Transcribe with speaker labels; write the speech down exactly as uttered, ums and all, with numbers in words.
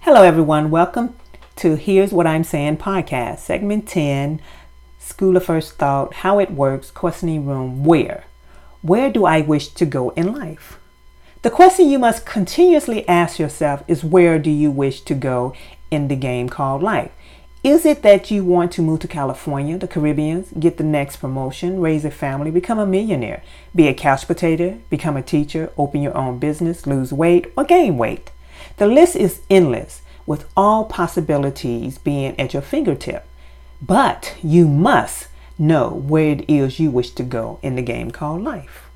Speaker 1: Hello, everyone. Welcome to Here's What I'm Saying podcast, segment ten, School of First Thought, How It Works, Questioning Room, Where? Where do I wish to go in life? The question you must continuously ask yourself is, where do you wish to go in the game called life? Is it that you want to move to California, the Caribbean, get the next promotion, raise a family, become a millionaire, be a couch potato, become a teacher, open your own business, lose weight, or gain weight? The list is endless, with all possibilities being at your fingertip. But you must know where it is you wish to go in the game called life.